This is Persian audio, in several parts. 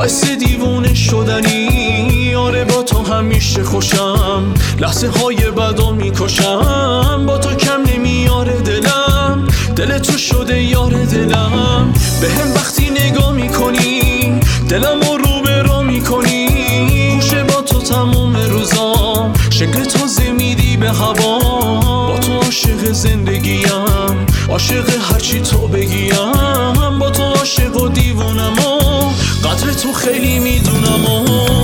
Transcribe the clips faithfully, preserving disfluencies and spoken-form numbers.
حس دیوونه شدنی، آره با تو همیشه خوشم، لحظه های بدو میکشم، با تو کم نمیاره دلم، دل تو شده یار دلم. به هم وقتی نگاه میکنی دلم رو رو به رو میکنی، خوشه با تو تموم روزام، شکل تازه میدی به هوا، با تو عاشق زندگیم، عاشق هرچی تو بگیم، با تو عاشق و دیوونم و قدر تو خیلی میدونم و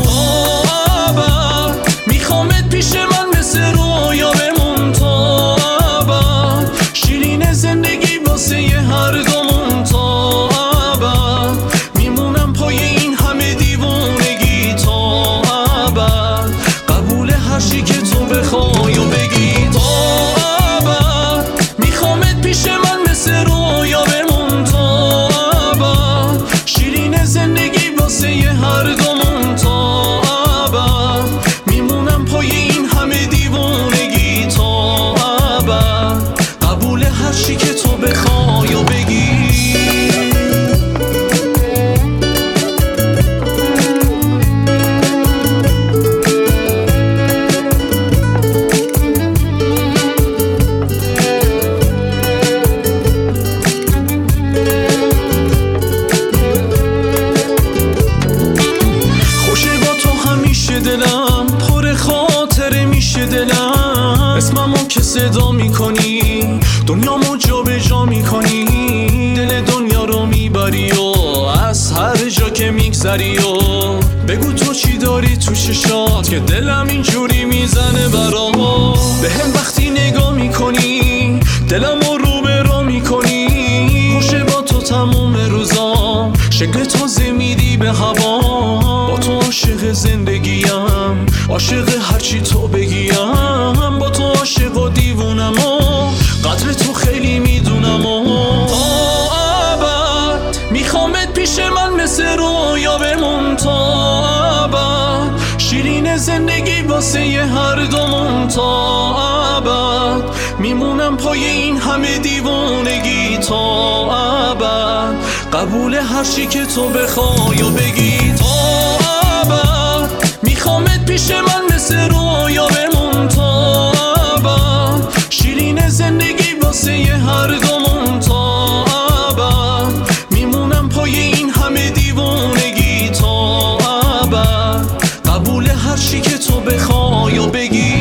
ابد میخوامت پیش من مثل رویا بمون تا ابد، شیرین زندگی واسه یه هر دومون تا ابد، میمونم پای این همه دیوونگی تا ابد، قبول هر چی که تو بخوای و بگی تا ابد، میخوامت پیش من مثل رویا بمون تا ابد، شیرین زندگی واسه یه هر دومون تا ابد، میمونم پای این همه دیوونگی تا ابد، قبول هر چی که تو بخوای و بگی. دلم پر خاطره میشه دلم، اسممو که صدا میکنی دنیامو جا به جا میکنی، دل دنیا رو میبری و از هر جا که میگذری و بگو تو چی داری تو چشات که دلم اینجوری میزنه برا. به هم وقتی نگاه میکنی دلمو رو به رو میکنی، خوشه با تو تموم روزام، شکل تازه میدی به هوا، با تو عاشق زندگیم، عاشق هرچی تو بگیم، با تو عاشق و دیوونم و قدر تو خیلی میدونم و تا ابد میخوامت پیش من مثل رویا بمون تا ابد، شیرین زندگی واسه یه هر دومون تا ابد، میمونم پای این همه دیوونگی تا ابد، قبول هر چی که تو بخوای و بگی تا ابد، میخوامت پیش من مثل رویا بمون تا ابد، شیرین زندگی واسه یه هر دومون تا ابد، میمونم پای این همه دیوونگی تا ابد، قبول هر چی که تو بخوای و بگی.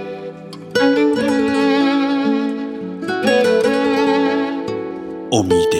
امید